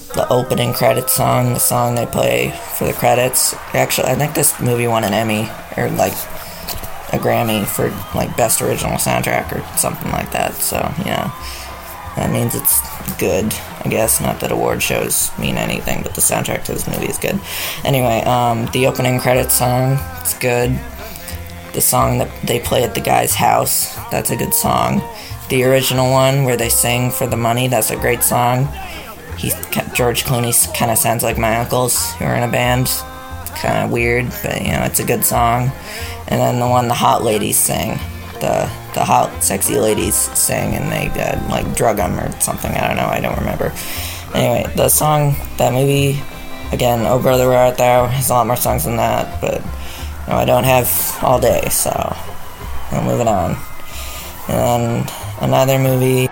the opening credits song, the song they play for the credits. Actually, I think this movie won an Emmy or like a Grammy for like best original soundtrack or something like that. So that means it's good, I guess. Not that award shows mean anything, but the soundtrack to this movie is good. Anyway, the opening credits song, it's good. The song that they play at the guy's house, that's a good song. The original one where they sing for the money, that's a great song. George Clooney kind of sounds like my uncles who are in a band. It's kind of weird, but it's a good song. And then the one the hot ladies sing, the hot sexy ladies sing, and they like drug them or something. I don't know. I don't remember. Anyway, the song, that movie, again, Oh Brother Where Art Thou, has a lot more songs than that, but I don't have all day, so I'm moving on. And then another movie